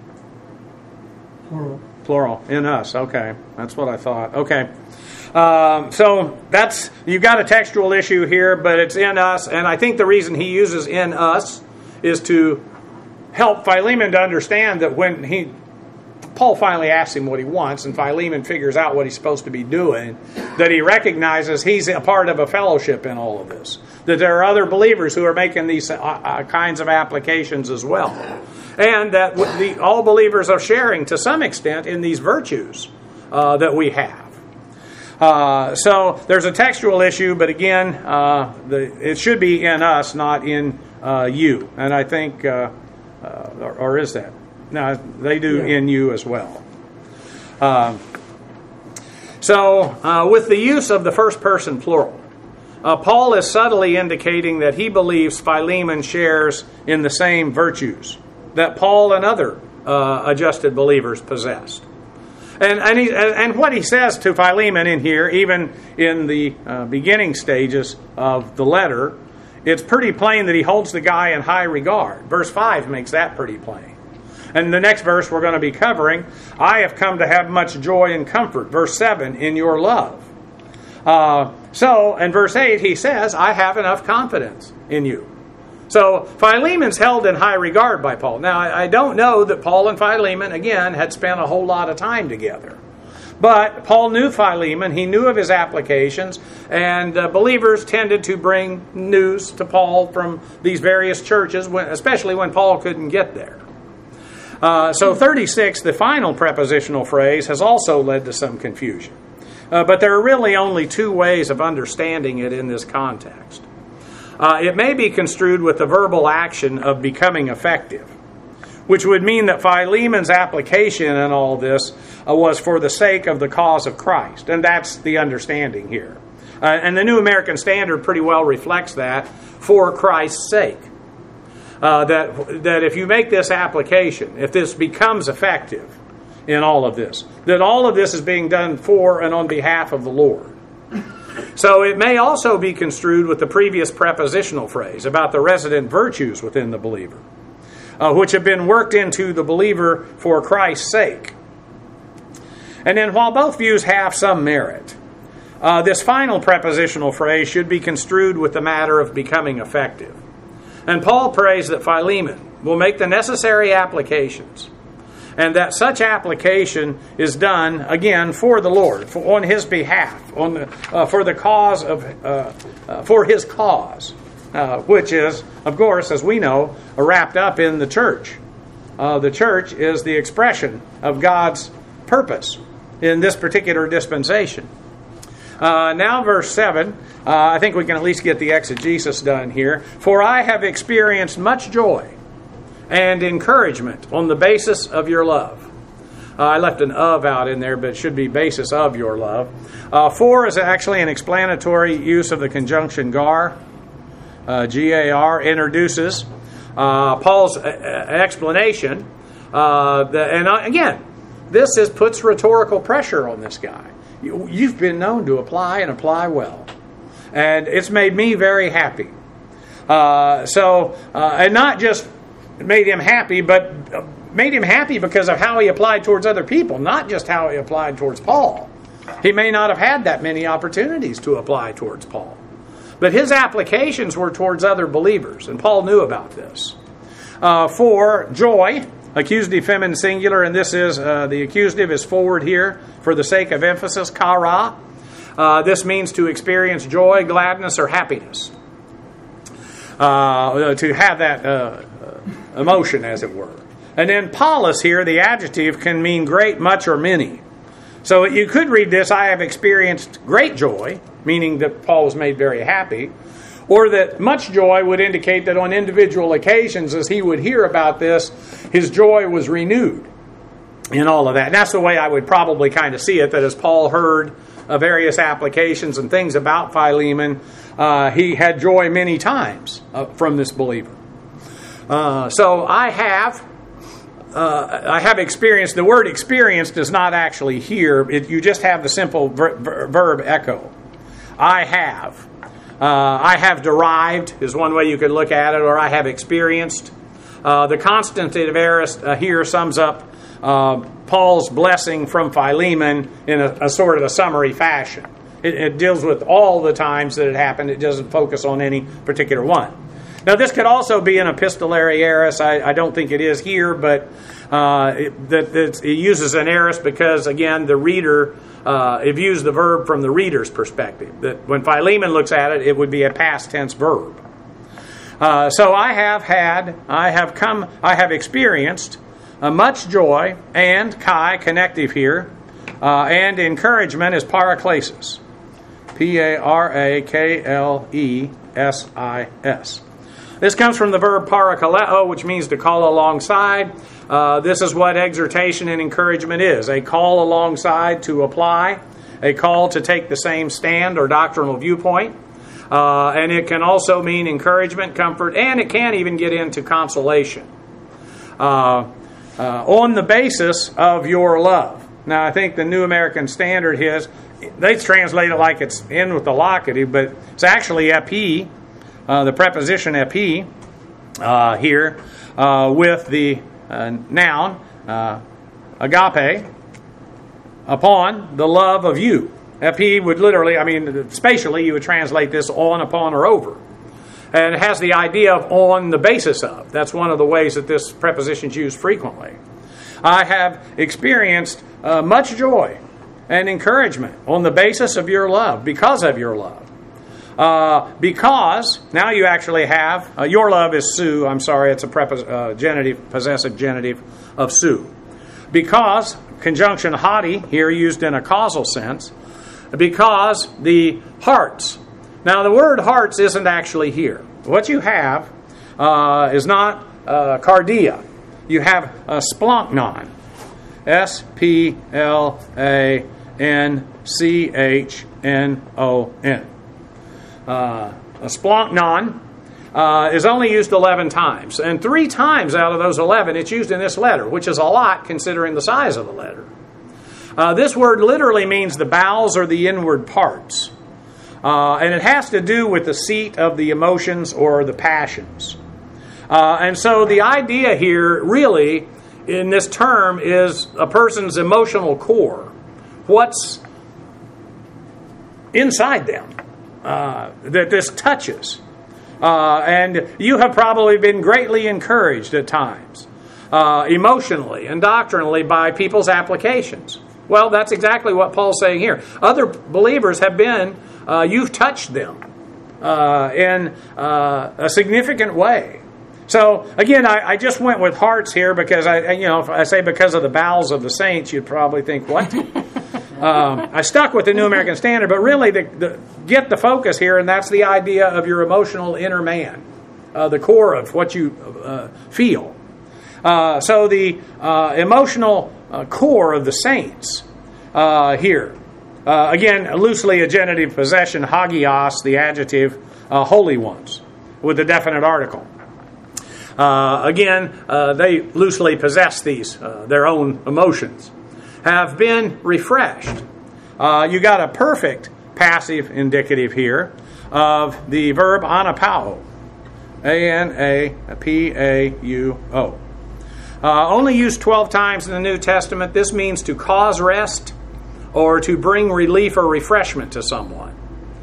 [SPEAKER 2] Plural.
[SPEAKER 1] Plural. In us. Okay. That's what I thought. Okay. Um, so that's, you've got a textual issue here, but it's in us. And I think the reason he uses in us is to help Philemon to understand that when he, Paul finally asks him what he wants, and Philemon figures out what he's supposed to be doing, that he recognizes he's a part of a fellowship in all of this. That there are other believers who are making these uh, uh, kinds of applications as well. And that the, all believers are sharing to some extent in these virtues uh, that we have. Uh, so there's a textual issue, but again, uh, the, it should be in us, not in uh, you. And I think, uh, uh, or, or is that? No, they do yeah. in you as well. Uh, so uh, with the use of the first person plural, uh, Paul is subtly indicating that he believes Philemon shares in the same virtues that Paul and other uh, adjusted believers possessed. And and, he, and what he says to Philemon in here, even in the uh, beginning stages of the letter, it's pretty plain that he holds the guy in high regard. Verse five makes that pretty plain. And the next verse we're going to be covering, I have come to have much joy and comfort. Verse seven, in your love. Uh, so, in verse eight, he says, I have enough confidence in you. So, Philemon's held in high regard by Paul. Now, I don't know that Paul and Philemon, again, had spent a whole lot of time together. But Paul knew Philemon, he knew of his applications, and uh, believers tended to bring news to Paul from these various churches, when, especially when Paul couldn't get there. Uh, so, thirty-six, the final prepositional phrase, has also led to some confusion. Uh, but there are really only two ways of understanding it in this context. Uh, it may be construed with the verbal action of becoming effective, which would mean that Philemon's application in all this uh, was for the sake of the cause of Christ. And that's the understanding here. Uh, and the New American Standard pretty well reflects that, for Christ's sake. Uh, that, that if you make this application, if this becomes effective in all of this, that all of this is being done for and on behalf of the Lord. So it may also be construed with the previous prepositional phrase about the resident virtues within the believer, uh, which have been worked into the believer for Christ's sake. And then while both views have some merit, uh, this final prepositional phrase should be construed with the matter of becoming effective. And Paul prays that Philemon will make the necessary applications, and that such application is done, again, for the Lord, for, on His behalf, on the, uh, for the cause of, uh, uh, for His cause, uh, which is, of course, as we know, wrapped up in the church. Uh, the church is the expression of God's purpose in this particular dispensation. Uh, now, verse seven, uh, I think we can at least get the exegesis done here. For I have experienced much joy and encouragement on the basis of your love. Uh, I left an of out in there, but it should be basis of your love. Uh, for is actually an explanatory use of the conjunction gar. Uh, G A R introduces uh, Paul's uh, explanation. Uh, the, and uh, again, this is puts rhetorical pressure on this guy. You, you've been known to apply and apply well. And it's made me very happy. Uh, so, uh, and not just made him happy, but made him happy because of how he applied towards other people, not just how he applied towards Paul. He may not have had that many opportunities to apply towards Paul. But his applications were towards other believers, and Paul knew about this. Uh, for joy, accusative feminine singular, and this is, uh, the accusative is forward here for the sake of emphasis, kara. Uh, this means to experience joy, gladness, or happiness. Uh, to have that uh, emotion, as it were. And then polis here, the adjective, can mean great, much, or many. So you could read this, I have experienced great joy, meaning that Paul was made very happy, or that much joy would indicate that on individual occasions, as he would hear about this, his joy was renewed in all of that. And that's the way I would probably kind of see it, that as Paul heard uh, various applications and things about Philemon, uh, he had joy many times uh, from this believer. Uh, so I have, uh, I have experienced. The word "experienced" is not actually here. It, you just have the simple ver- ver- verb echo. I have. Uh, I have derived is one way you could look at it, or I have experienced. Uh, the constantive aorist uh, here sums up uh, Paul's blessing from Philemon in a, a sort of a summary fashion. It, it deals with all the times that it happened. It doesn't focus on any particular one. Now, this could also be an epistolary aorist. I, I don't think it is here, but uh, it, that, it uses an aorist because, again, the reader, uh, it views the verb from the reader's perspective. That when Philemon looks at it, it would be a past tense verb. Uh, so I have had, I have come, I have experienced uh, much joy, and Kai, connective here, uh, and encouragement is paraklesis. P A R A K L E S I S. This comes from the verb parakaleo, which means to call alongside. Uh, this is what exhortation and encouragement is. A call alongside to apply, a call to take the same stand or doctrinal viewpoint. Uh, and it can also mean encouragement, comfort, and it can even get into consolation. Uh, uh, on the basis of your love. Now, I think the New American Standard is, they translate it like it's in with the locative, but it's actually epi, uh, the preposition epi uh, here, uh, with the uh, noun uh, agape, upon the love of you. Epi would literally, I mean, spatially, you would translate this on, upon, or over. And it has the idea of on the basis of. That's one of the ways that this preposition is used frequently. I have experienced uh, much joy and encouragement on the basis of your love, because of your love. Uh, because, now you actually have, uh, your love is su, I'm sorry, it's a prepos- uh, genitive, possessive genitive of su. Because, conjunction hoti, here used in a causal sense, because the hearts. Now, the word hearts isn't actually here. What you have uh, is not uh, cardia. You have a splanknon. S P L A N C H N O N. Uh, a splanknon uh, is only used eleven times. And three times out of those eleven, it's used in this letter, which is a lot considering the size of the letter. Uh, this word literally means the bowels or the inward parts. Uh, and it has to do with the seat of the emotions or the passions. Uh, and so the idea here really in this term is a person's emotional core. What's inside them uh, that this touches. Uh, and you have probably been greatly encouraged at times, uh, emotionally and doctrinally, by people's applications. Well, that's exactly what Paul's saying here. Other believers have been, uh, you've touched them uh, in uh, a significant way. So, again, I, I just went with hearts here because, I, you know, if I say because of the bowels of the saints, you'd probably think, what? um, I stuck with the New American Standard, but really the, the, get the focus here, and that's the idea of your emotional inner man, uh, the core of what you uh, feel. Uh, so the uh, emotional uh, core of the saints uh, here. Uh, again, loosely a genitive possession, hagios, the adjective, uh, holy ones, with the definite article. Uh, again, uh, they loosely possess these, uh, their own emotions, have been refreshed. Uh, you got a perfect passive indicative here of the verb anapao, A N A P A U O. Uh, only used twelve times in the New Testament. This means to cause rest or to bring relief or refreshment to someone.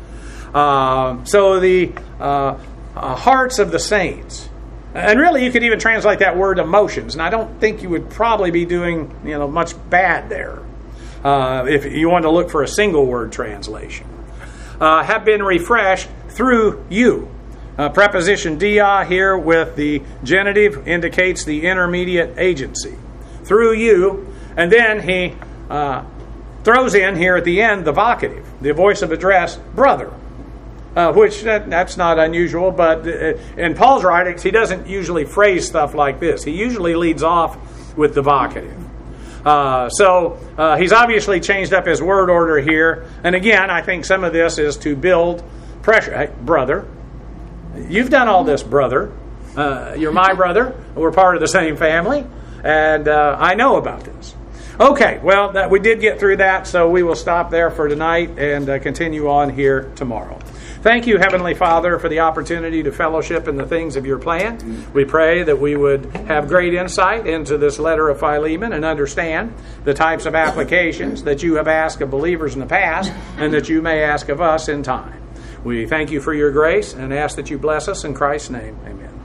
[SPEAKER 1] Uh, so the uh, uh, hearts of the saints. And really, you could even translate that word emotions. And I don't think you would probably be doing, you know, much bad there uh, if you want to look for a single word translation. Uh, have been refreshed through you. Uh, preposition dia here with the genitive indicates the intermediate agency. Through you. And then he uh, throws in here at the end the vocative, the voice of address, brother. Uh, which that, that's not unusual, but uh, in Paul's writings, he doesn't usually phrase stuff like this. He usually leads off with the vocative. Uh, so uh, he's obviously changed up his word order here. And again, I think some of this is to build pressure. Hey, brother, you've done all this, brother. Uh, you're my brother. We're part of the same family. And uh, I know about this. Okay, well, that, we did get through that, so we will stop there for tonight and uh, continue on here tomorrow. Thank you, Heavenly Father, for the opportunity to fellowship in the things of your plan. We pray that we would have great insight into this letter of Philemon and understand the types of applications that you have asked of believers in the past and that you may ask of us in time. We thank you for your grace and ask that you bless us in Christ's name. Amen.